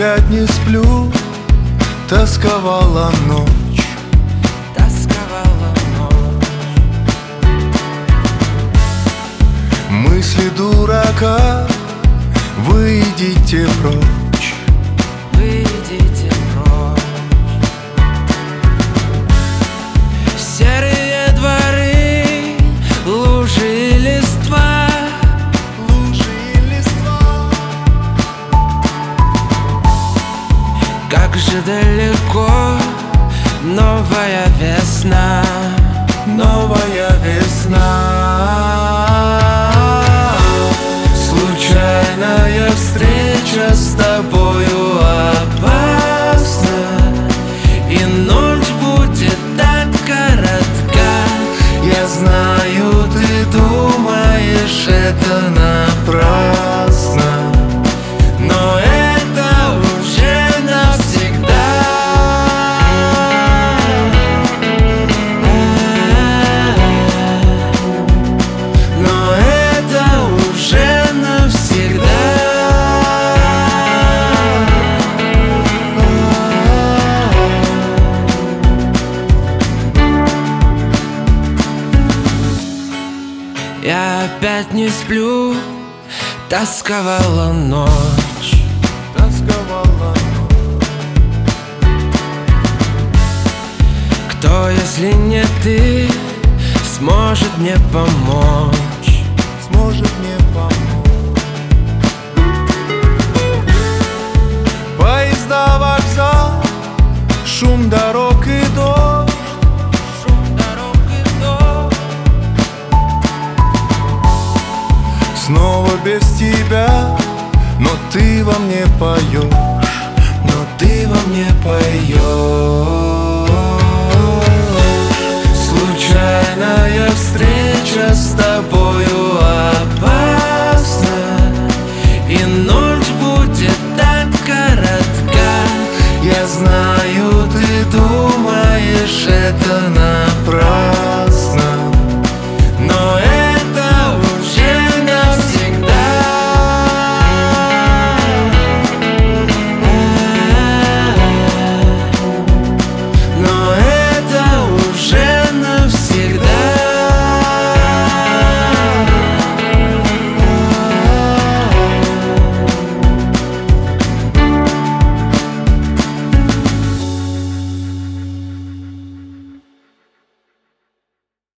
опять не сплю, тосковала ночь. Тосковала ночь. Мысли дурака, вы идите прочь. Вы идите прочь. Серые дворы, лужи и листва. Лужи и листва. Как же далеко новая весна. Новая весна. Случайная встреча с тобою опасна, И ночь будет так коротка. я знаю, ты думаешь, это напрасно, но это уже навсегда. Но это уже навсегда. Я опять не сплю, тосковала ночь. Тосковала ночь. Кто, если не ты, сможет мне помочь? Сможет мне помочь. Поезда, вокзал, шум дорог и дождь. Шум дорог и дождь. Снова без тебя, но ты во мне поешь, но ты во мне поешь. Случайная встреча с тобою опасна, И ночь будет так коротка. я знаю, ты думаешь, это напрасно.